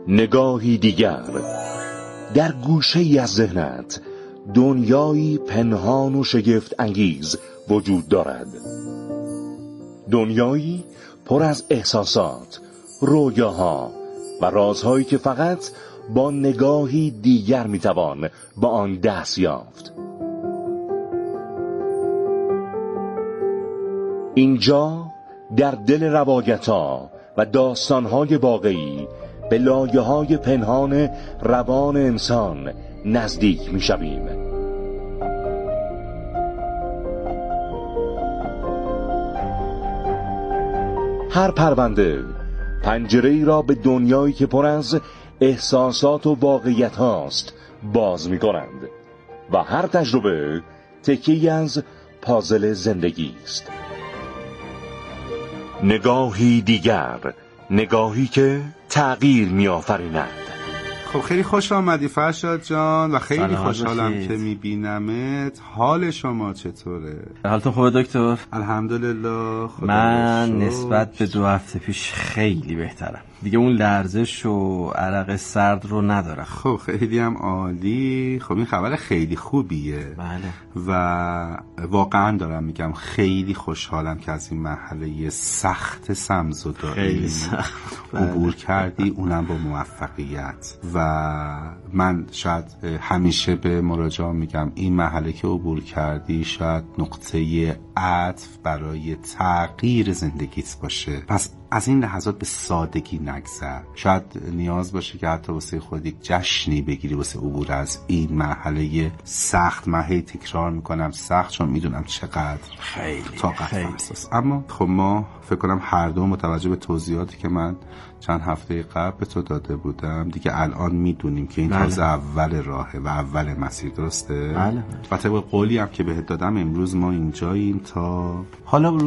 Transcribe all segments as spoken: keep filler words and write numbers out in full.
نگاهی دیگر. در گوشه‌ای از ذهنت دنیایی پنهان و شگفت انگیز وجود دارد. دنیایی پر از احساسات، رویاها و رازهایی که فقط با نگاهی دیگر میتوان با آن دست یافت. اینجا در دل روایت‌ها و داستان‌های واقعی به لایه‌های پنهان روان انسان نزدیک می‌شویم. هر پرونده پنجره‌ای را به دنیایی که پر از احساسات و واقعیت هاست باز می‌کنند و هر تجربه تکه‌ای از پازل زندگی است. نگاهی دیگر، نگاهی که تغییر می‌آفریند. خب خیلی خوش آمدی فرشاد جان و خیلی خوشحالم که میبینمت. حال شما چطوره؟ حالتون خوبه دکتر؟ الحمدلله. من نسبت به دو هفته پیش خیلی بهترم. دیگه اون لرزش و عرق سرد رو ندارم. خب خیلی هم عالی. خب این خبر خیلی خوبیه. بله. و واقعا دارم میگم خیلی خوشحالم که از این مرحله سخت سمزدایی خیلی سخت عبور کردی، اونم با موفقیت. و من شاید همیشه به مراجعان میگم این مرحله که عبور کردی شاید نقطه عطف برای تغییر زندگیت باشه. پس از این لحظات به سادگی نگذر. شاید نیاز باشه که حتی واسه خود یک جشنی بگیری واسه عبور از این مرحله سخت. من هی تکرار میکنم سخت چون میدونم چقدر خیلی طاقت خیلی فرساست. اما خب ما فکر کنم هر دو متوجه به توضیحاتی که من چند هفته قبل به تو داده بودم دیگه الان میدونیم که این بله. تازه اول راهه و اول مسیر، درسته؟ بله. و طبق قولی هم که بهت دادم امروز ما اینجاییم تا حالا روی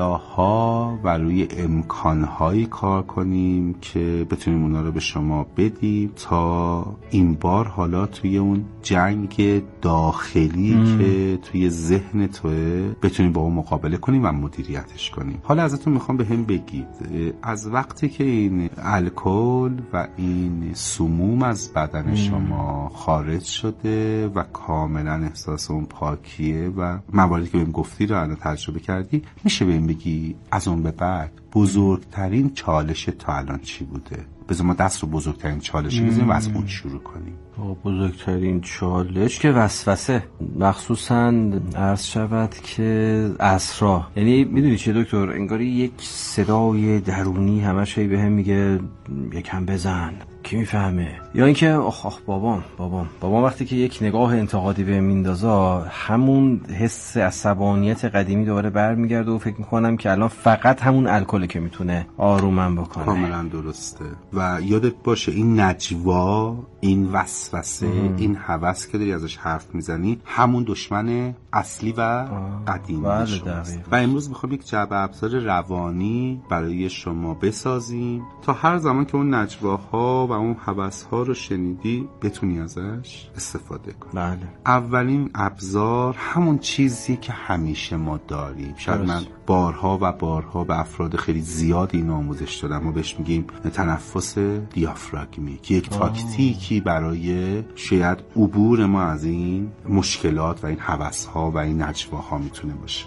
سلاح‌ها و روی امکان‌هایی کار کنیم که بتونیم اونا رو به شما بدیم تا این بار حالا توی اون جنگ داخلی ام. که توی ذهن توه بتونیم با اون مقابله کنیم و مدیریتش کنیم. حالا ازتون میخوام به هم بگید از وقتی که این الکل و این سموم از بدن ام. شما خارج شده و کاملا احساس اون پاکیه و مواردی که بهم گفتی رو الان تجربه کردی، میشه بهم بگی از اون به بعد بزرگترین چالش تا الان چی بوده؟ بذار ما دست رو بزرگترین چالش بزنیم و از اون شروع کنیم. بزرگترین چالش که وسوسه، مخصوصا عرض شود که اسرا. یعنی میدونی چیه دکتر، انگاری یک صدای درونی همش هی بهم میگه یکم بزن، کی میفهمه؟ یا اینکه آخ آخ بابام بابام بابام وقتی که یک نگاه انتقادی به میندازه همون حس عصبانیت قدیمی دوباره برمیگرده و فکر میکنم که الان فقط همون الکل که میتونه آرومم بکنه. کاملا درسته. و یادت باشه این نجوا، این وسوسه، این هوس که داری ازش حرف میزنی همون دشمن اصلی و قدیمی بله شماست. و امروز میخوام یک جعبه ابزار روانی برای شما بسازیم تا هر زمان که اون نجواها و اون هوس‌ها رو شنیدی بتونی ازش استفاده کنی. بله. اولین ابزار همون چیزی که همیشه ما داریم. شاید من بارها و بارها به افراد خیلی زیادی این آموزش دادم و بهش میگیم تنفس دیافراگمی که یک تاکتیکی برای شاید عبور ما از این مشکلات و این هوس‌ها و این نجواها میتونه باشه.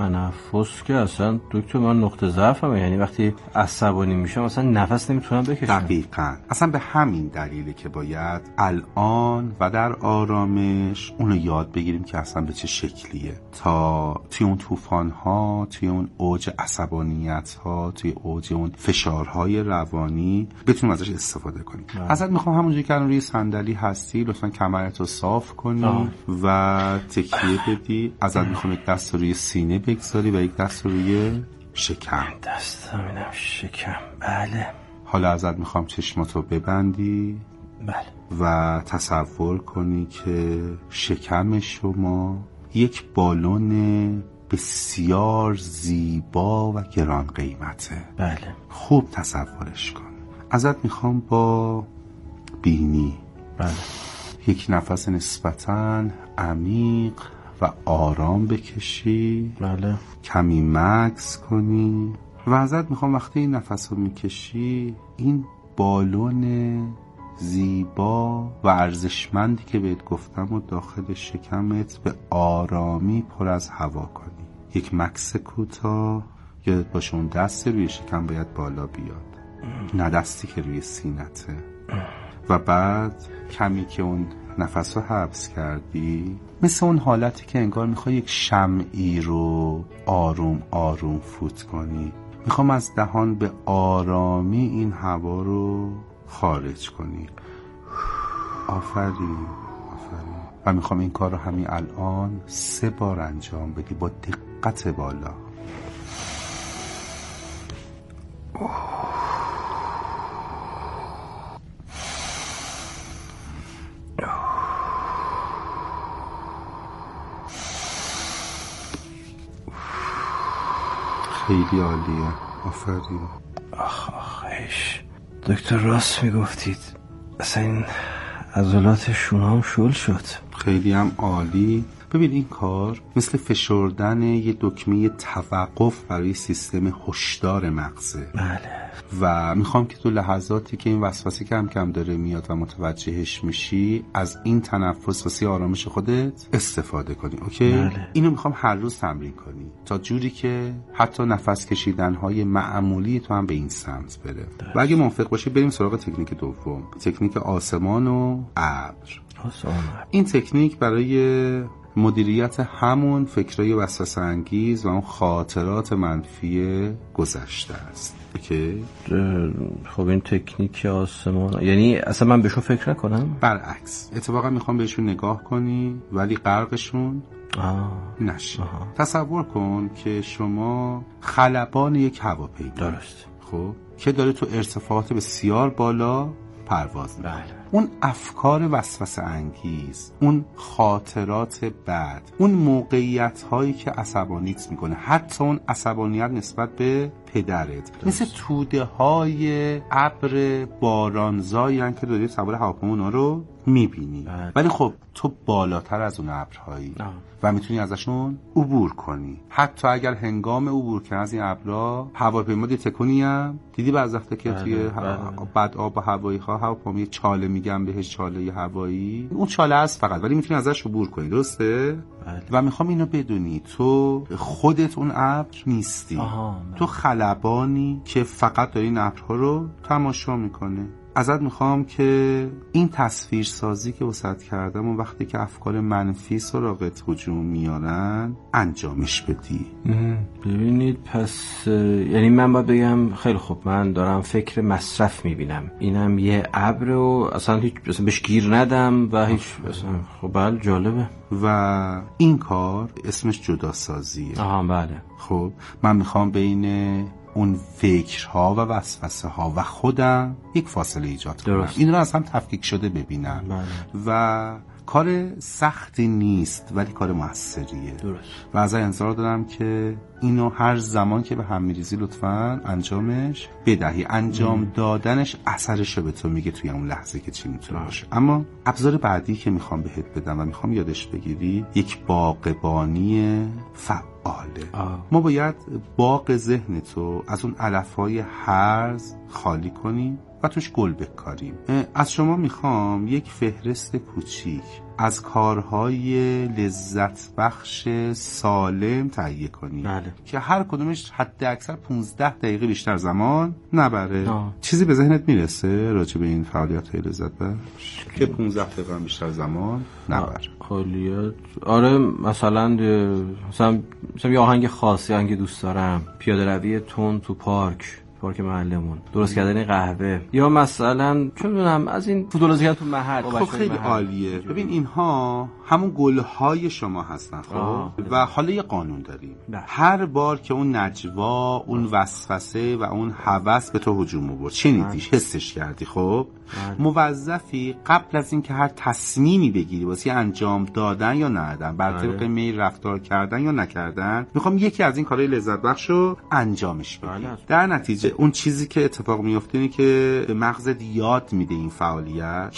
تنفس که اصلا دکتر من نقطه ضعفمه، یعنی وقتی عصبانی میشم اصلا نفس نمیتونم بکشم. دقیقاً. اصلا به همین دلیله که باید الان و در آرامش اونو یاد بگیریم که اصلا به چه شکلیه تا توی اون طوفان‌ها، توی اون اوج عصبانیت‌ها، توی اوج اون فشارهای روانی بتونیم ازش استفاده کنیم. ازت میخوام همونجوری که الان روی صندلی هستی لطفاً کمرتو صاف کنی آه. و تکیه بدی. ازت میخوام یک دست روی سینه بگذاری و یک دست روی شکم. دست همینم شکم. بله. حالا ازت میخوام چشماتو ببندی. بله. و تصور کنی که شکم شما یک بالون بسیار زیبا و گران قیمته. بله. خوب تصورش کن. ازت میخوام با بینی بله. یک نفس نسبتاً عمیق و آرام بکشی. بله. کمی مکث کنی و ازت میخوام وقتی این نفس رو میکشی این بالون زیبا و ارزشمندی که بهت گفتم و داخل شکمت به آرامی پر از هوا کنی. یک مکث کوتاه، یادت باشه اون دست روی شکم باید بالا بیاد، نه دستی که روی سینته. و بعد کمی که اون نفس رو حبس کردی، مثل اون حالتی که انگار میخوای یک شمعی رو آروم آروم فوت کنی، میخوام از دهان به آرامی این هوا رو خارج کنی. آفرین آفرین. و میخوام این کار رو همین الان سه بار انجام بدی با دقت بالا. خیلی عالیه. آفرین. آخ آخش دکتر راست میگفتید، اصلا این عضلات شونام شل شد. خیلی هم عالی. ببین این کار مثل فشردن یه دکمه توقف برای سیستم هشدار مغزه. بله. و میخوام که تو لحظاتی که این وسوسه کم کم داره میاد و متوجهش میشی، از این تنفس واسه آرامش خودت استفاده کنی. اوکی؟ بله. اینو میخوام هر روز تمرین کنی تا جوری که حتی نفس کشیدن های معمولی تو هم به این سمت بره. ده. و اگه موافق باشی بریم سراغ تکنیک دوم، تکنیک آسمان و ابر. آسمان. این تکنیک برای مدیریت همون فکرای وسوسه انگیز و اون خاطرات منفی گذشته است. اوکی؟ خب این تکنیک آسمان یعنی اصلا من بهشون فکر نکنم؟ برعکس، اتفاقا میخوام بهشون نگاه کنی ولی غرقشون آه. نشی. آه. تصور کن که شما خلبان یک هواپیما. درست. خب که داره تو ارتفاعات بسیار بالا پرواز میکنه. بله. اون افکار وسوسه انگیز، اون خاطرات بد، اون موقعیت هایی که عصبانیت میکنه، حتی اون عصبانیت نسبت به پدرت، مثل توده های ابر بارانزایی هن که داری سوار هواپیما اونا رو میبینی. بله. ولی خب تو بالاتر از اون ابرهایی و میتونی ازشون عبور کنی. حتی اگر هنگام عبور کردن از این ابرها هواپیما دی تکونی هم دیدی بعضی وقتا که بله. توی بله. بد آب و هوایی ها هواپیما چاله میگن بهش، چاله هوایی، اون چاله است فقط، ولی میتونی ازش عبور کنی. درسته؟ بله. و میخوام اینو بدونی تو خودت اون ابر نیستی. آها. تو خلبانی که فقط داری این ابرها رو تماشا میکنه. ازت میخوام که این تصویر سازی که وسط کردم و وقتی که افکار منفی سراغت هجوم میارن انجامش بدی. ببینید پس یعنی من باید بگم خیلی خوب من دارم فکر مصرف میبینم، اینم یه ابر و اصلا هیچ اصلا بهش گیر ندم و هیچ اصلا. خب بله جالبه. و این کار اسمش جدا سازیه. آها بله. خب من میخوام بین اون فکرها و وسوسه ها و خودم یک فاصله ایجاد کنم، این رو از هم تفکیک شده ببینم. بله. و کار سختی نیست ولی کار موثریه. درست. و از انتظار دارم که اینو هر زمان که به هم میریزی لطفاً انجامش بدهی. انجام ام. دادنش اثرشو به تو میگه توی اون لحظه که چی میتونه باشه. اما ابزار بعدی که میخوام بهت بدم و میخوام یادش بگیری یک باغبانی فعاله. آه. ما باید باغ ذهن تو از اون علفهای هرز خالی کنیم و توش گل بکاریم. از شما میخوام یک فهرست کوچیک از کارهای لذت بخش سالم تهیه کنی. بله. که هر کدومش حد اکثر پونزده دقیقه بیشتر زمان نبره. آه. چیزی به ذهنت میرسه راجع به این فعالیت های لذت بخش که پونزده دقیقه بیشتر زمان نبره؟ فعالیت آره مثلا مثلا مثلا یه آهنگ خاصی آهنگ دوست دارم، پیاده روی تون تو پارک پارک محلمون، درست کردن قهوه، یا مثلا چه میدونم از این فوتبال تو محل. خب خیلی محل. عالیه. ببین اینها همون گلهای شما هستن. خب و حالا یه قانون داریم ده. هر بار که اون نجوا، اون وسوسه و اون هوس به تو هجوم آورد، شنیدیش، حسش کردی، خب موظفی قبل از این که هر تصمیمی بگیری واسه انجام دادن یا ندادن، بر طبق میل رفتار کردن یا نکردن، میخوام یکی از این کارهای لذت بخشو انجامش بدی. در نتیجه اون چیزی که اتفاق میفته اینه که به مغزت یاد میده این فعالیت که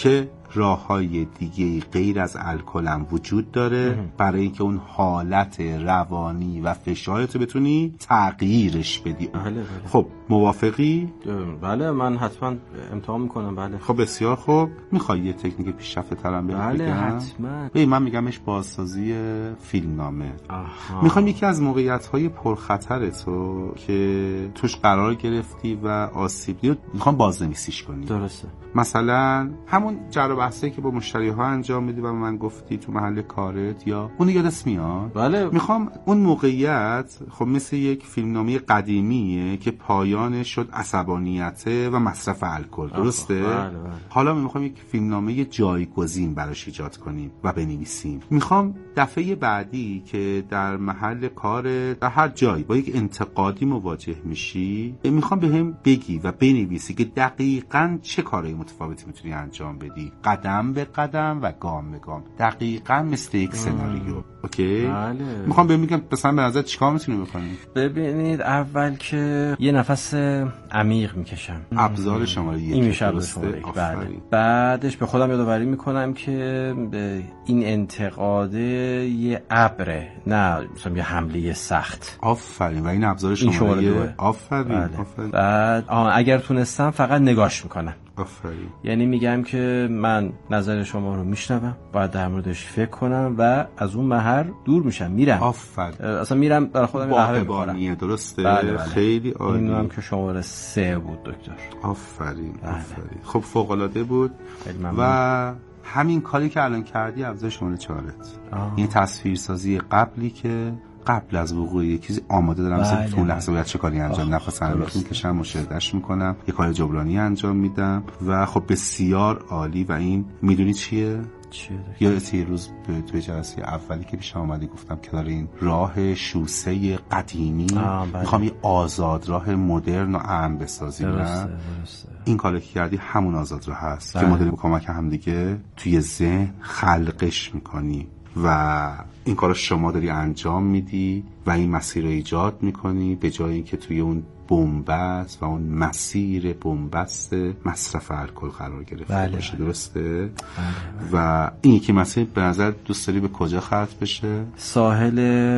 راههای دیگه غیر از الکل هم وجود داره برای اینکه اون حالت روانی و فشارتو بتونی تغییرش بدی. بله بله. خب موافقی؟ بله من حتما امتحان میکنم. بله خب بسیار خوب. میخوای یه تکنیک پیشرفته ترم بهت بله بگم؟ حتما. ببین من میگمش بازسازی فیلمنامه. میخوام یکی از موقعیت‌های پرخطر تو که توش قرار گرفتی و آسیب دیدی میخوام بازنویسیش کنی. درسته. مثلا همون جر و بحثی که با مشتری‌ها انجام میدی و من گفتی تو محل کارت، یا اون یادت میاد؟ بله. میخوام اون موقعیت خب مثل یک فیلمنامه قدیمیه که پایانش شد عصبانیت و مصرف الکل، درسته؟ بله بله. حالا میخوام یک فیلمنامه جایگزین براش ایجاد کنیم و بنویسیم. میخوام دفعه بعدی که در محل کار در هر جایی با یک انتقادی مواجه میشی، میخوام بهم بگی و بنویسی که دقیقاً چه کارهای متفاوتی میتونی انجام بدی، قدم به قدم و گام به گام، دقیقاً مثل یک سناریو. اوکی؟ بله. میخوام بهم بگم مثلا به نظر چیکار میتونی بکنی؟ ببینید اول که یه نفس عمیق میکشم. ابزار شماره یک. این میشه ابزار شماره یک. بله. بعدش به خودم یادآوری میکنم که این انتقاده یه ابره، نه مثلا یه حمله سخت. آفرین. و این ابزار شماره یک. آفرین. بله. آفرین. بعد اگر تونستم فقط نگاش میکنم. آفرین. یعنی میگم که من نظر شما رو میشنوم، باید در موردش فکر کنم و از اون محل دور میشم، میرم. آفرین. اصلا میرم برای خودم قهوه میخورم. درسته. بله بله. خیلی عالی. اینو هم که شماره سه بود دکتر. آفرین. بله. آفرین. خب فوق العاده بود. و همین کاری که الان کردی ابزار شماره چهارت. این تصویرسازی قبلی که قبل از وقوع یه چیزی آماده دارم، مثلا تو لحظه باید چه کاری انجام نفس عمیق میکشم، مشاهدهش میکنم، یه کار جبرانی انجام میدم و خب بسیار عالی. و این میدونی چیه؟ یادت یه روز توی جلسه اولی که پیش آمدی گفتم که داره این راه شوسه قدیمی میخوام یه آزاد راه مدرن و امن بسازیم. درسته درسته. این کاری که کردی همون آزاد راه هست بله. که ما داریم کمک هم دیگه توی ذهن خلقش میکنی و این کارو شما داری انجام میدی و این مسیر رو ایجاد میکنی، به جای اینکه توی اون بنبست و اون مسیر بنبست مصرف الکل قرار گرفته بله باشه. بله. درسته؟ بله بله. و این یکی مسیر به نظر دوست داری به کجا خرج بشه؟ ساحل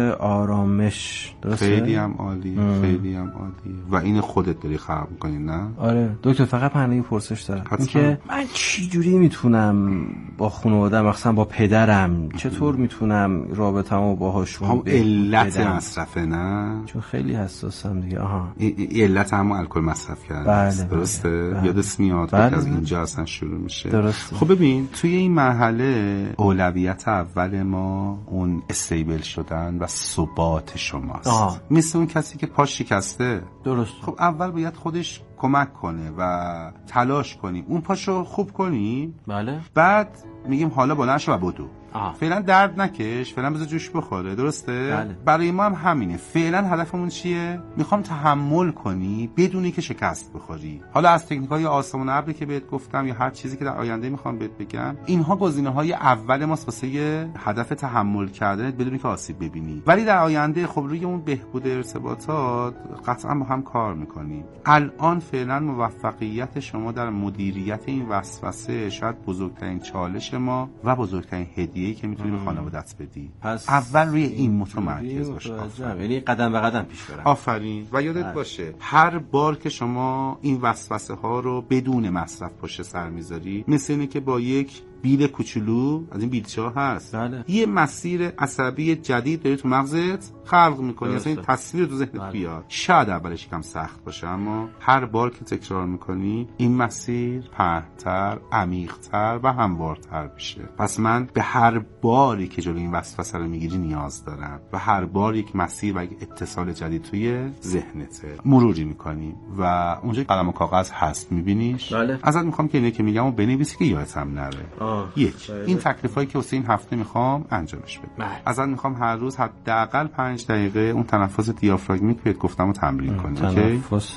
آرامش. درسته؟ خیلی هم عالی. ام. خیلی هم عالی. و این خودت داری خلق میکنی، نه؟ آره دکتر. فقط من یه پرسش دارم، این که من چی جوری میتونم با خانواده‌ام، مثلا با پدرم، چطور میتونم رابطه‌مو باهاشون هم علت مصرفه، نه؟ چون خیلی حساسم دیگه. آها ای علت همون الکل مصرف کردن. بله درسته؟ بله. یادت میاد که بله از بله. اینجا اصلا شروع میشه. درسته. خب ببین توی این مرحله اولویت اول ما اون استیبل شدن و ثبات شماست. آه. مثل اون کسی که پاش شکسته. درست. خب اول باید خودش کمک کنه و تلاش کنیم اون پاشو خوب کنیم. بله. بعد میگیم حالا بلند شو و بدو. آه. فعلا درد نکش، فعلا بذار جوش بخوره. درسته؟ بله. برای ما هم همینه. فعلا هدفمون چیه؟ میخوام تحمل کنی بدونی که شکست بخوری. حالا از تکنیک‌های آسمون ابری که بهت گفتم یا هر چیزی که در آینده میخوام بهت بگم، اینها گزینه‌های اول ماست واسه هدف تحمل کردنت بدونی که آسیب ببینی. ولی در آینده خب روی اون بهبود ارتباطات قطعا با هم کار میکنیم. الان فعلا موفقیت شما در مدیریت این وسوسه شاید بزرگترین چالش ما و بزرگترین هدیه ای که میتونی به خانواده‌ات بدی. پس اول روی این متمرکز باش. یعنی قدم به قدم پیش برم. آفرین. و یادت آه. باشه هر بار که شما این وسوسه ها رو بدون مصرف پشت سر میذاری، مثل اینه که با یک بیل کوچولو از این بیلچه ها هست، بله. یه مسیر عصبی جدید داری تو مغزت خلق میکنی، اصلا این تصویر تو ذهنت بله. بیاد. شاید اولش کم سخت باشه، اما هر بار که تکرار میکنی این مسیر پهن‌تر، عمیق‌تر و هموارتر میشه. پس من به هر باری که جلوی این وسوسه رو میگیری نیاز دارم و هر بار یک مسیر و یک اتصال جدید توی ذهنته مروری میکنی و اونجا قلم و کاغذ هست میبینیش. بله. ازت میخوام که اینه که میگم و بنویسی که یادت هم نره. آه. یک باید. این تکلیفایی که واسه این هفته میخوام انجامش بدم. ازت میخوام هر روز حداقل پنج دقیقه اون تنفس دیافراگمیک بهت گفتم و تمرین کنی. تنفس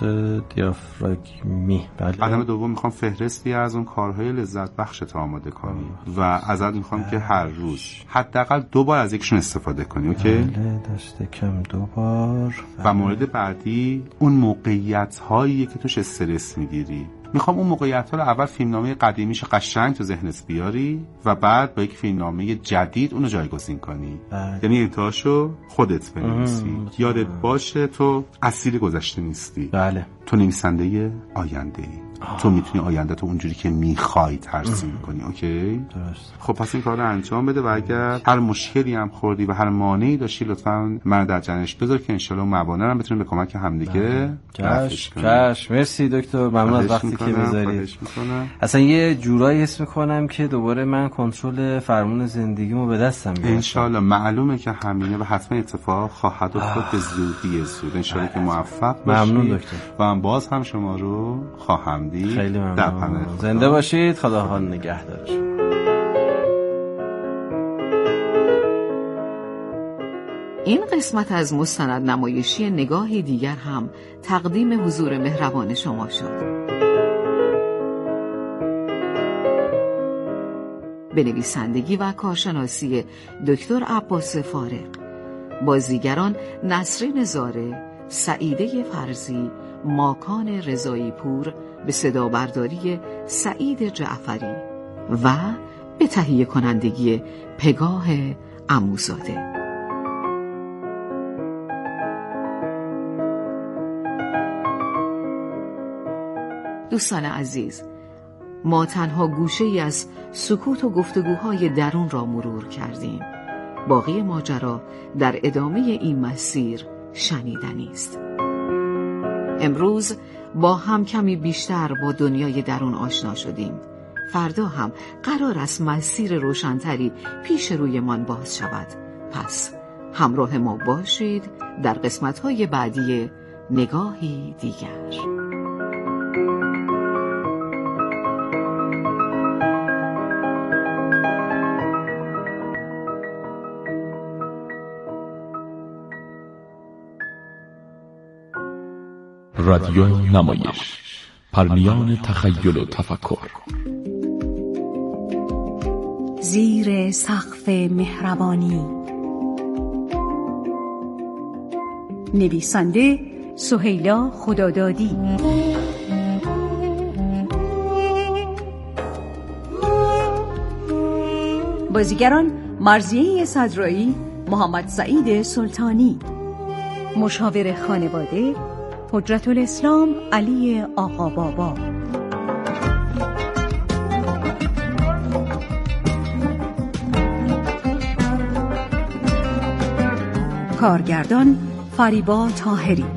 دیافراگمی. بله. قدم دوم میخوام فهرستی از اون کارهای لذت بخشت آماده کنی آه. و ازت میخوام آه. که هر در روز حداقل دو بار از یکشون استفاده کنی. اوکی؟ بله، دست کم دو بار. و مورد بعدی اون موقعیت هایی که توش استرس میگیری. میخوام اون موقعیت ها رو اول فیلمنامه قدیمیش قشنگ تو ذهنت بیاری و بعد با یک فیلمنامه جدید اونو جایگزین کنی. بله. یعنی انتهاشو خودت بنویسی. یادت باشه تو اسیر گذشته نیستی. بله. تو نویسنده آینده ای. تو میتونی آینده تو اونجوری که میخوای ترسیم کنی. اوکی؟ درست. خب پس این کار رو انجام بده و اگر هر مشکلی هم خوردی و هر مانعی داشتی لطفاً من در جنش بذار که انشالله موانع هم بتونیم به کمک همدیگه کش کش. مرسی دکتر، ممنون از وقتی که میذارید. اصلا یه جورایی حس میکنم که دوباره من کنترل فرمون زندگیمو به دستم گرفتم. انشالله معلومه که همینه و حتما اتفاق خواهد افتاد به زودی زود. انشالله که موفق باشی. ممنون دکتر. و من باز هم شما رو خواهم دید. خیلی ممنون. زنده باشید. خدا حال نگهدارتون. این قسمت از مستند نمایشی نگاهی دیگر هم تقدیم حضور مهربان شما شد. به نویسندگی و کارشناسی دکتر عباس فارغ، بازیگران نسرین زاره، سعیده فرزی، ماکان رضایی پور، به صدا برداری سعید جعفری و به تهیه کنندگی پگاه عموزاده. دوستان عزیز، ما تنها گوشه‌ای از سکوت و گفتگوهای درون را مرور کردیم. باقی ماجرا در ادامه این مسیر شنیدنی است. امروز با هم کمی بیشتر با دنیای درون آشنا شدیم. فردا هم قرار است مسیر روشن‌تری پیش رویمان باز شود. پس همراه ما باشید در قسمت‌های بعدی نگاهی دیگر. رادیو نمایش، پرنیان تخیل و تفکر. زیر سقف مهربانی. نویسنده سهیلا خدادادی. بازیگران مرضیه صدرایی، محمد سعید سلطانی. مشاور خانواده حجت الاسلام علی آقا بابا. کارگردان فریبا طاهری.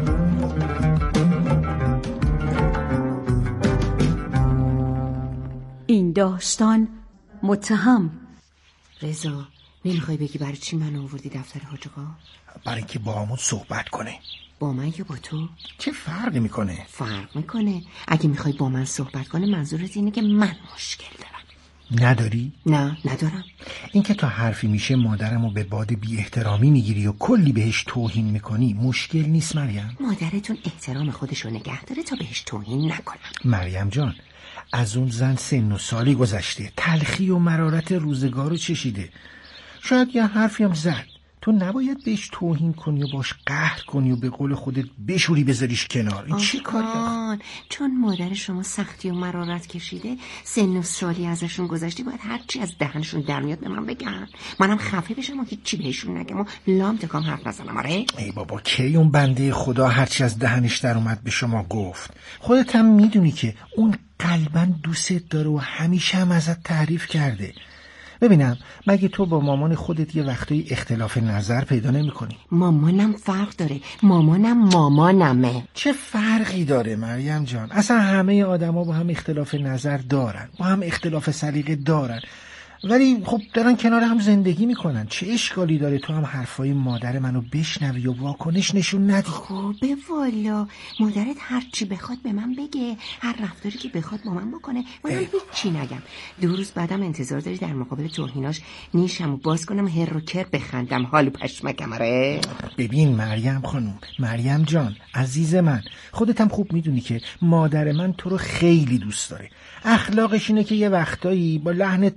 این داستان متهم. رضا، نمیخوای بگی برای چی من آوردی دفتر حاج آقا؟ برای اینکه با همون صحبت کنه. با من یا با تو؟ چه فرقی میکنه؟ فرق میکنه. اگه میخوای با من صحبت کنه منظورت اینه که من مشکل دارم. نداری؟ نه ندارم. این که تا حرفی میشه مادرمو به باد بی احترامی میگیری و کلی بهش توهین میکنی مشکل نیست مریم؟ مادرتون احترام خودشو نگه داره تا بهش توهین نکنم. مریم جان، از اون زن سن و سالی گذشته، تلخی و مرارت روزگارو چشیده. شاید یه حرفی هم زد، تو نباید بهش توهین کنی و باش قهر کنی و به قول خودت بشوری بذاریش کنار. این چی کاریه؟ چون مادر شما سختی و مرارت کشیده، سن و سالی ازشون گذشتی، باید هرچی از دهنشون در میاد به من بگن، منم خفه بشم و هیچی بهشون نگم و لام تکام حرف نزنم. آره ای بابا، کی اون بنده خدا هرچی از دهنش در اومد به شما گفت؟ خودت هم میدونی که اون قلباً دوستت داره و همیشه هم ازت تعریف کرده. ببینم، مگه تو با مامان خودت یه وقتایی اختلاف نظر پیدا نمی کنی؟ مامانم فرق داره. مامانم مامانمه. چه فرقی داره مریم جان؟ اصلا همه آدما با هم اختلاف نظر دارن، با هم اختلاف سلیقه دارن، ولی خب دارن کنار هم زندگی میکنن. چه اشکالی داره تو هم حرفای مادر منو بشنوی و واکنش نشون ندی؟ خوبه والا، مادرت هر چی بخواد به من بگه، هر رفتاری که بخواد با من بکنه، منم هیچی نگم. دو روز بعدم انتظار داری در مقابل توهیناش نیشم و باز کنم هر رو کر بخندم حالو پشمکم؟ آره ببین مریم خانوم، مریم جان عزیز من، خودت هم خوب میدونی که مادر من تو رو خیلی دوست داره. اخلاقش اینه که یه وقتایی با لحن تند با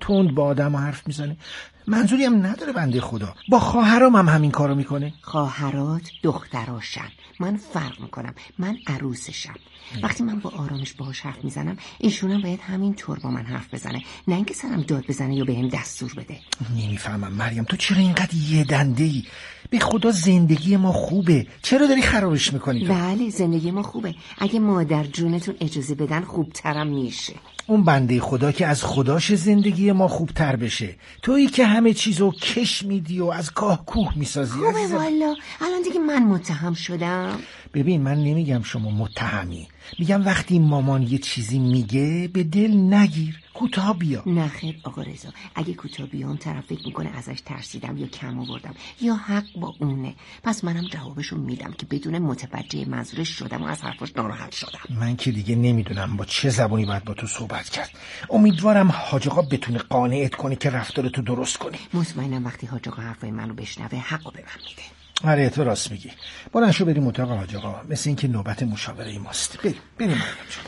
آدم حرف میزنه. منظوری هم نداره بنده خدا. با خواهرام هم همین کارو میکنه. خواهرات دختراشن، من فرق میکنم، من عروسشم. وقتی من با آرامش باهاش حرف میزنم ایشون هم باید همین طور با من حرف بزنه، نه اینکه سرم داد بزنه یا بهم دستور بده. نمیفهمم مریم، تو چرا اینقدر یه دنده ای؟ به خدا زندگی ما خوبه، چرا داری خرابش میکنی؟ بله زندگی ما خوبه، اگه مادر جونتون اجازه بدن خوبترم میشه. اون بنده خدا که از خداش زندگی ما خوبتر بشه، تویی که همه چیزو کش میدی و از کاه کوه میسازی. خوبه والا، الان دیگه من متهم شدم. ببین من نمیگم شما متهمی، میگم وقتی مامان یه چیزی میگه به دل نگیر، کوتاه بیا. نه خیر آقا رضا، اگه کوتاه بیام طرف فکر میکنه ازش ترسیدم یا کم آوردم یا حق با اونه، پس منم جوابشو میدم که بدون متوجه منظورش شدم و از حرفش ناراحت شدم. من که دیگه نمیدونم با چه زبانی باید با تو صحبت کرد. امیدوارم حاج آقا بتونه قانعت کنه که رفتارتو درست کنی. مطمئنم وقتی حاج آقا حرفای منو بشنوه حقو به من میده. آره تو راست میگی. بلند شو بریم اتاق حاج آقا، مثل اینکه نوبت مشاوره ماست. بریم بریم مریم جان.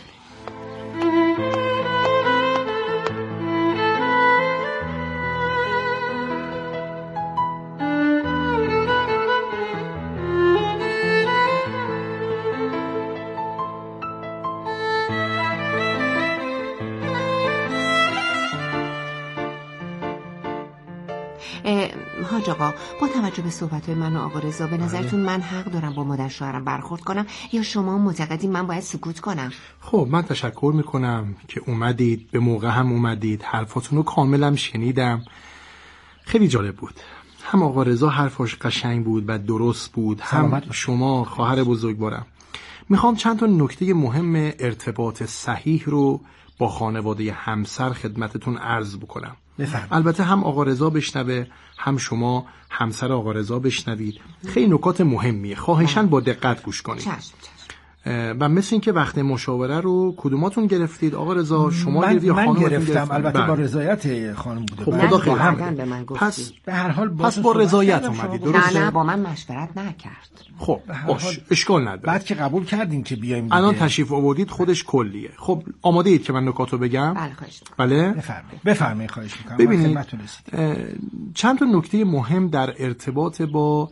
حاج آقا با توجه به صحبت‌های من و آقا رضا به نظرتون من حق دارم با مادر شوهرم برخورد کنم یا شما معتقدین من باید سکوت کنم؟ خب من تشکر میکنم که اومدید، به موقع هم اومدید، حرفاتون رو کاملا شنیدم، خیلی جالب بود. هم آقا رضا حرفاش قشنگ بود و درست بود، هم شما خواهر بزرگوارم. میخوام چند تا نکته مهم ارتباط صحیح رو با خانواده همسر خدمتتون عرض بکنم. بفرم. البته هم آقا رضا بشنوه هم شما همسر آقا رضا بشنوید. خیلی نکات مهمیه، خواهشاً با دقت گوش کنید. چشم چشم. و مثل این که وقت مشاوره رو کدوماتون گرفتید؟ آقا رضا شما من, یا من گرفتم گرفتم. البته بله. با رضایت خانم بوده. خب خدا خیر. به من گفتی. پس به هر حال پس با رضایت اومدید درسته؟ نه نه با من مشورت نکرد. خب باش اشکال نداره. بعد که قبول کردین که بیایم دیگه. الان تشریف آوردید خودش کلیه. خب آماده اید که من نکاتو بگم؟ بله خواهش بله بفرمایید بفرمایید خواهش می‌کنم. ببینید چند تا نکته مهم در ارتباط با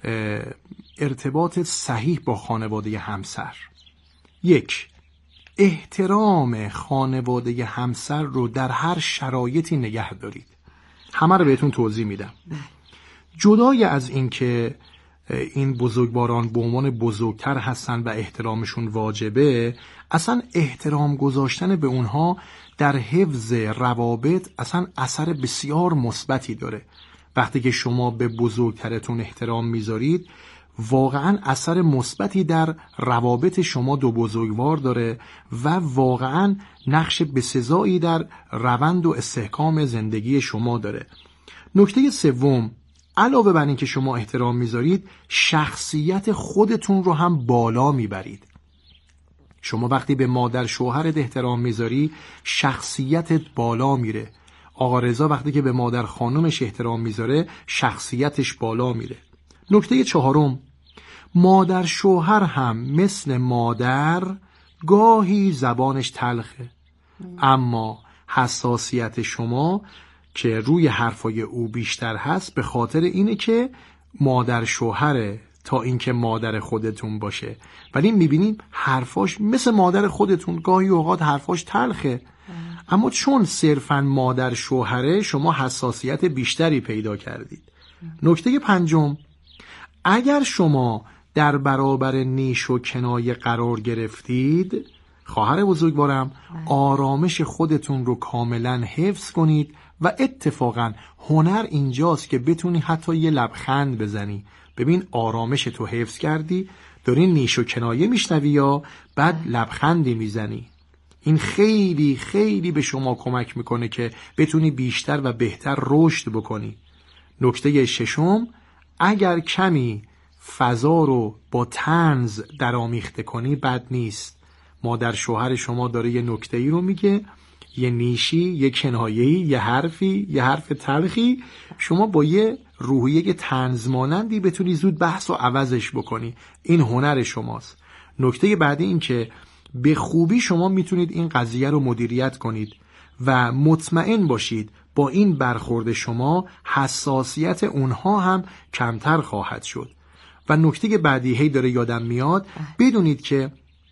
ارتباط صحیح با خانواده همسر. یک، احترام خانواده همسر رو در هر شرایطی نگه دارید. همه رو بهتون توضیح میدم. جدای از این که این بزرگواران به عنوان بزرگتر هستن و احترامشون واجبه، اصلا احترام گذاشتن به اونها در حفظ روابط اصلا اثر بسیار مثبتی داره. وقتی که شما به بزرگترتون احترام میذارید واقعا اثر مثبتی در روابط شما دو بزرگوار داره و واقعا نقش بسزایی در روند و استحکام زندگی شما داره. نکته سوم، علاوه بر این که شما احترام میذارید شخصیت خودتون رو هم بالا میبرید. شما وقتی به مادر شوهرت احترام میذاری شخصیتت بالا میره. آقا رضا وقتی که به مادر خانومش احترام میذاره شخصیتش بالا میره. نکته چهارم، مادر شوهر هم مثل مادر گاهی زبانش تلخه، اما حساسیت شما که روی حرفای او بیشتر هست به خاطر اینه که مادر شوهره تا اینکه مادر خودتون باشه. ولی میبینیم حرفاش مثل مادر خودتون، گاهی اوقات حرفاش تلخه، اما چون صرفاً مادر شوهره شما حساسیت بیشتری پیدا کردید. نکته پنجم، اگر شما در برابر نیش و کنایه قرار گرفتید، خواهر بزرگوارم، آرامش خودتون رو کاملا حفظ کنید و اتفاقا هنر اینجاست که بتونی حتی یه لبخند بزنی. ببین آرامش تو حفظ کردی، داری نیش و کنایه میشنوی یا بعد لبخندی میزنی. این خیلی خیلی به شما کمک میکنه که بتونی بیشتر و بهتر رشد بکنی. نکته ششم، اگر کمی فضا رو با طنز درآمیخته کنی بد نیست. مادر شوهر شما داره یه نکته‌ای رو میگه، یه نیشی، یه کنایه‌ای، یه حرفی، یه حرف تلخی، شما با یه روحیه طنز مانندی بتونی زود بحث و عوضش بکنی. این هنر شماست. نکته بعدی این که به خوبی شما میتونید این قضیه رو مدیریت کنید و مطمئن باشید با این برخورد شما حساسیت اونها هم کمتر خواهد شد. و نکته که بعدی هی داره یادم میاد، بدونید که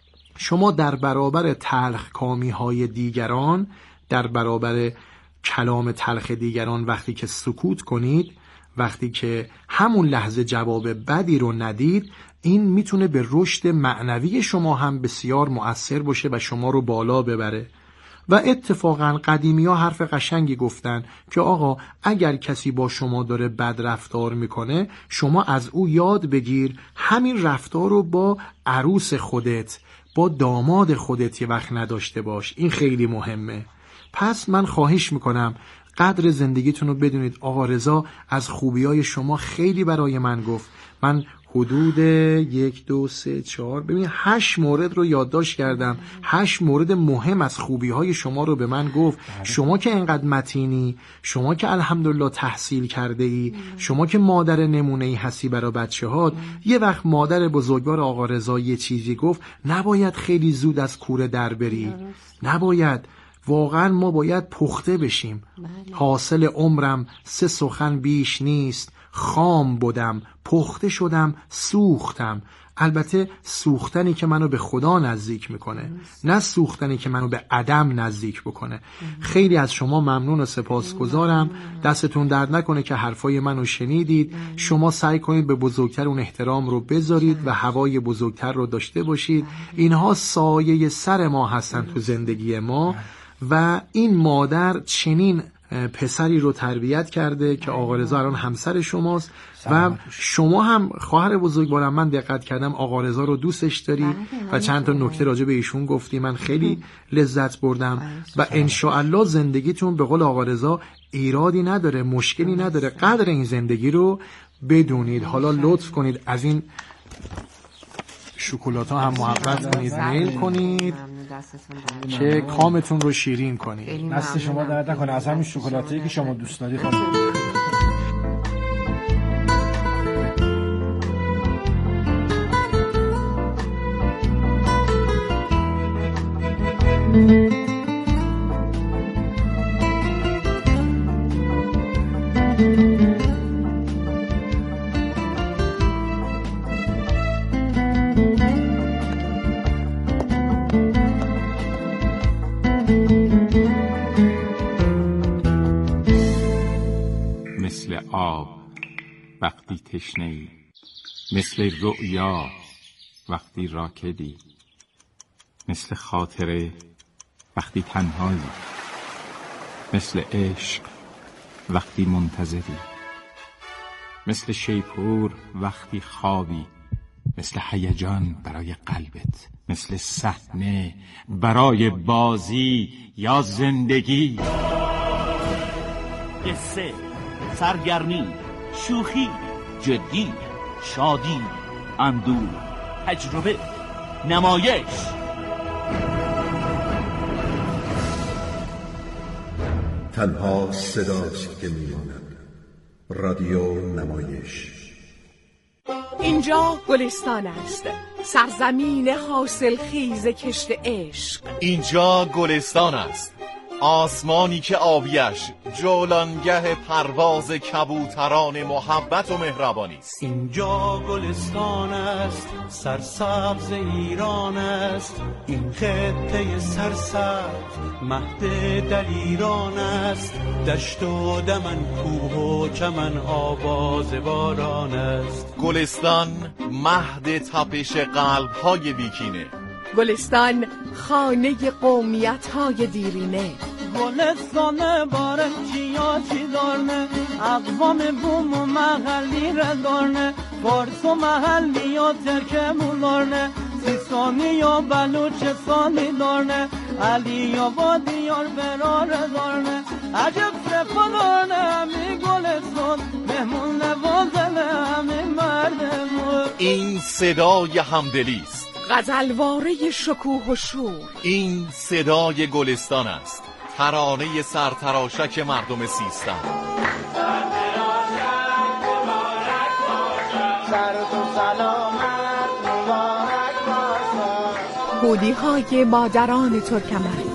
شما در برابر تلخ کامی های دیگران، در برابر کلام تلخ دیگران وقتی که سکوت کنید، وقتی که همون لحظه جواب بدی رو ندید، این میتونه به رشد معنوی شما هم بسیار مؤثر باشه و شما رو بالا ببره. و اتفاقا قدیمی ها حرف قشنگی گفتن که آقا اگر کسی با شما داره بد رفتار میکنه، شما از او یاد بگیر همین رفتار رو با عروس خودت، با داماد خودت یه وقت نداشته باش. این خیلی مهمه. پس من خواهش میکنم قدر زندگیتون رو بدونید. آقا رضا از خوبیای شما خیلی برای من گفت. من حدود یک دو سه چهار ببین هشت مورد رو یادداشت کردم. هشت مورد مهم از خوبیهای شما رو به من گفت. شما که انقدر متینی، شما که الحمدلله تحصیل کرده ای، شما که مادر نمونه‌ای هستی برای بچه‌هات، یه وقت مادر بزرگوار آقا رضا یه چیزی گفت، نباید خیلی زود از کوره در بری. نباید. واقعا ما باید پخته بشیم. حاصل عمرم سه سخن بیش نیست، خام بودم، پخته شدم، سوختم. البته سوختنی که منو به خدا نزدیک میکنه، نه سوختنی که منو به عدم نزدیک بکنه. خیلی از شما ممنون و سپاسگزارم. دستتون درد نکنه که حرفای منو شنیدید. شما سعی کنید به بزرگتر اون احترام رو بذارید و هوای بزرگتر رو داشته باشید. اینها سایه سر ما هستن تو زندگی ما و این مادر چنین پسری رو تربیت کرده که آقا رضا الان همسر شماست و شما هم خواهر بزرگوارم. من دقت کردم آقا رضا رو دوستش داری و چند تا نکته راجع به ایشون گفتی، من خیلی لذت بردم و انشاءالله زندگیتون به قول آقا رضا ایرادی نداره، مشکلی نداره. قدر این زندگی رو بدونید. حالا لطف کنید از این شکلات ها هم محبت کنید، میل کنید که کامتون رو شیرین کنید. دست شما درد نکنه. از همین شکلاتی که شما دوست دارید خانم. مثل آب وقتی تشنه‌ای، مثل رؤیا وقتی راکدی، مثل خاطره وقتی تنهایی، مثل عشق وقتی منتظری، مثل شیپور وقتی خوابی، مثل هیجان برای قلبت، مثل صحنه برای بازی یا زندگی. قصه، سرگرمی، شوخی، جدی، شادی، اندوه، تجربه، نمایش. تنها صداست که میماند. رادیو نمایش. اینجا گلستان است، سرزمین حاصل خیز کشت عشق. اینجا گلستان است، آسمانی که آبیش جولانگه پرواز کبوتران محبت و مهربانی است. اینجا گلستان است، سرسبز ایران است. این خطه سرسبز مهد دلیران است. دشت و دمن، کوه و چمن، آواز باران است. گلستان مهد تپش قلب‌های بیکینه. گلستان خانه قومیت های دیرینه. گلستان بارم چیا چی دارنه، اقوام بوم و محلی ردارنه، فارس و محلی و ترکمون دارنه، سیستانی و بلوچستانی دارنه، علی آباد دیار برار دارنه. عجب صفا دارنه همی گلستان، مهمون نوازنه همی مردمون. این صدای همدلی است، غزلواره شکوه و شور. این صدای گلستان است، ترانه سرتراشک مردم سیستان. هودی های مادران ترکمن،